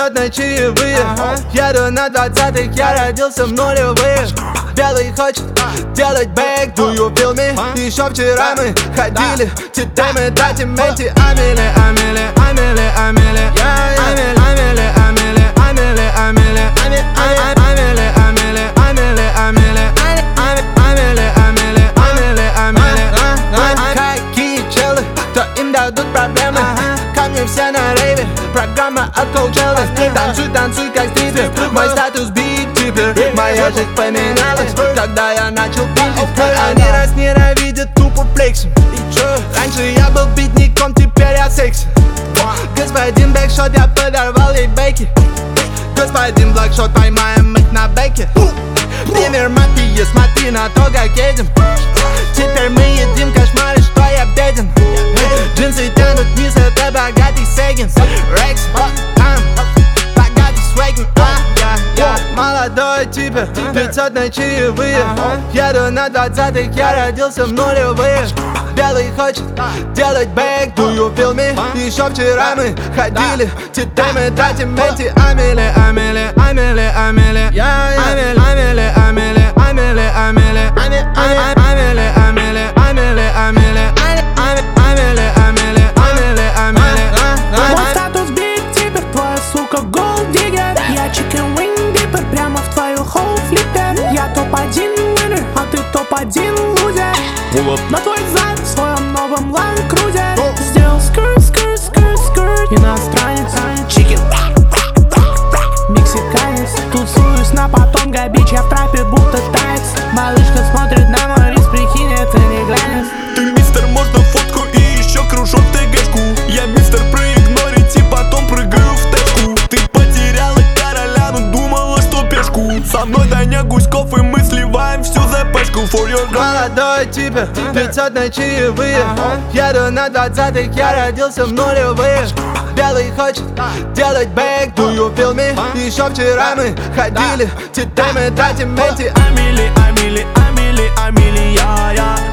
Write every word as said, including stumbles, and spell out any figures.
пятьсот на чаевые. Еду на двадцатых, я родился в нулевые. Белый хочет делать бэк, do you feel me? Еще вчера мы ходили, титэмы, дати, менти. Амели, амели, амели, амели, амели, амели, амели, амели, амели, амели, амели, амели, амели, амели, амели, амели, амели. Какие челы, то им дадут проблемы. Ко мне все на рейве, программа от коучелы. Танцуй, танцуй, как стрипер, мой статус биг типер. Моя жизнь поменялась, когда я начал пиздить. Они нас ненавидят, тупо флексим. Раньше я был битником, теперь я секси. Господин бэкшот, я подорвал ей бейки. Господин блэкшот, поймаем их на бэке. Пример мафии, смотри на то, как едем. Теперь мы едим кошмары, что я беден. Джинсы тянут вниз, это богатый Сеггинс. Рекс, ам, богатый свегин. Молодой типа, пятьсот на чаевые. Еду на двадцатых, я родился в нулевые. Белый хочет делать бэк, do you feel me? Еще вчера мы ходили, титэмы, дати, менти. Амели, амели, амели, амели, амели, амели, амели, амели, амели, амели, амели, амели, амели, амели, амели, амели, амели. Мой статус биг типер, твоя сука голд диггер. Я чикен винг диппер, прямо в твою хоу флиппер. Я топ-один winner, а ты топ-один лузер. На твой зад в своем новом Land Cruiser. Сделал скрт, скрт, скрт, скрт. Иностранец, чикен, мексиканец. Тусуюсь на потом, габич, я в трапе будто танец. Малышка смотрит на мой рис, прикинь, это не глянец. Ты мистер, можно фотку и еще кружок ТГшку. Я мистер, проигнорить и потом прыгаю в тэшку. Ты потеряла короля, но думала, что пешку. Со мной Даня Гуськов и мы сливаем всю зэпэшку. For your girl. Молодой типа, пятьсот на чаевые. Еду на двадцатых, я родился в нулевые. Белый хочет делать бэк, do you feel me? Еще вчера мы ходили, титэмы, дати, менти. Амели, Амели, Амели, Амели, я, я.